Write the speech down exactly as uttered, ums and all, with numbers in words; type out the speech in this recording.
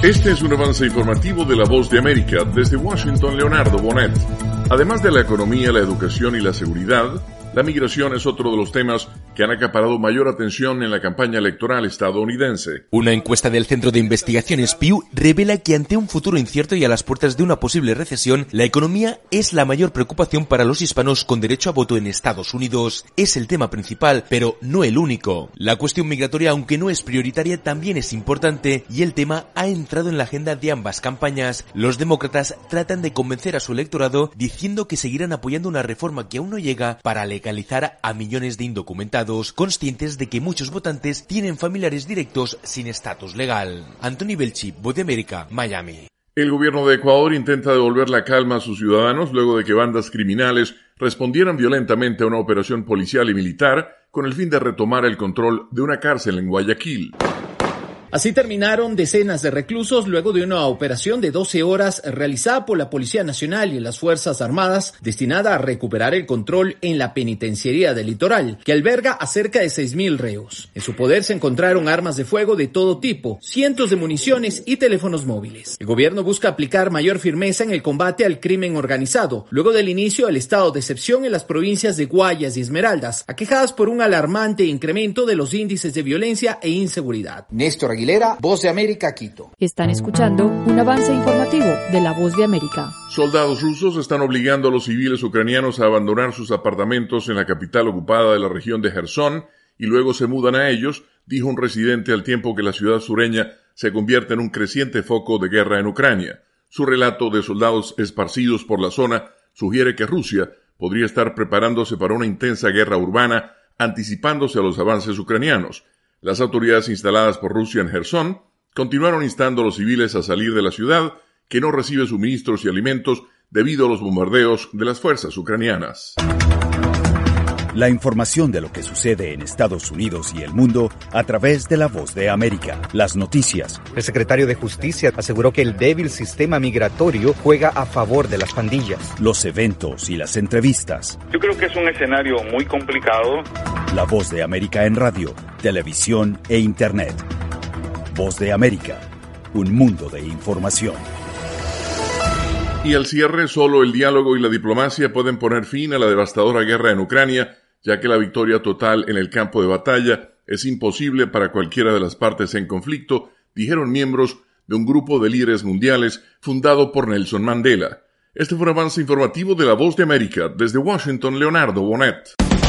Este es un avance informativo de La Voz de América. Desde Washington, Leonardo Bonet. Además de la economía, la educación y la seguridad, la migración es otro de los temas que han acaparado mayor atención en la campaña electoral estadounidense. Una encuesta del Centro de Investigaciones Pew revela que ante un futuro incierto y a las puertas de una posible recesión, la economía es la mayor preocupación para los hispanos con derecho a voto en Estados Unidos. Es el tema principal, pero no el único. La cuestión migratoria, aunque no es prioritaria, también es importante y el tema ha entrado en la agenda de ambas campañas. Los demócratas tratan de convencer a su electorado diciendo que seguirán apoyando una reforma que aún no llega para legalizar a millones de indocumentados, conscientes de que muchos votantes tienen familiares directos sin estatus legal. Anthony Belchi, Voz de América, Miami. El gobierno de Ecuador intenta devolver la calma a sus ciudadanos luego de que bandas criminales respondieran violentamente a una operación policial y militar con el fin de retomar el control de una cárcel en Guayaquil. Así terminaron decenas de reclusos luego de una operación de doce horas realizada por la Policía Nacional y las Fuerzas Armadas destinada a recuperar el control en la penitenciaría del Litoral, que alberga a cerca de seis mil reos. En su poder se encontraron armas de fuego de todo tipo, cientos de municiones y teléfonos móviles. El gobierno busca aplicar mayor firmeza en el combate al crimen organizado, luego del inicio del estado de excepción en las provincias de Guayas y Esmeraldas, aquejadas por un alarmante incremento de los índices de violencia e inseguridad. Néstor Aguilera, Voz de América, Quito. Están escuchando un avance informativo de La Voz de América. Soldados rusos están obligando a los civiles ucranianos a abandonar sus apartamentos en la capital ocupada de la región de Jersón y luego se mudan a ellos, dijo un residente, al tiempo que la ciudad sureña se convierte en un creciente foco de guerra en Ucrania. Su relato de soldados esparcidos por la zona sugiere que Rusia podría estar preparándose para una intensa guerra urbana, anticipándose a los avances ucranianos. Las autoridades instaladas por Rusia en Jersón continuaron instando a los civiles a salir de la ciudad, que no recibe suministros y alimentos debido a los bombardeos de las fuerzas ucranianas. La información de lo que sucede en Estados Unidos y el mundo a través de La Voz de América. Las noticias. El secretario de Justicia aseguró que el débil sistema migratorio juega a favor de las pandillas. Los eventos y las entrevistas. Yo creo que es un escenario muy complicado. La Voz de América en radio, televisión e internet. Voz de América, un mundo de información. Y al cierre, solo el diálogo y la diplomacia pueden poner fin a la devastadora guerra en Ucrania, ya que la victoria total en el campo de batalla es imposible para cualquiera de las partes en conflicto, dijeron miembros de un grupo de líderes mundiales fundado por Nelson Mandela. Este fue un avance informativo de La Voz de América. Desde Washington, Leonardo Bonet.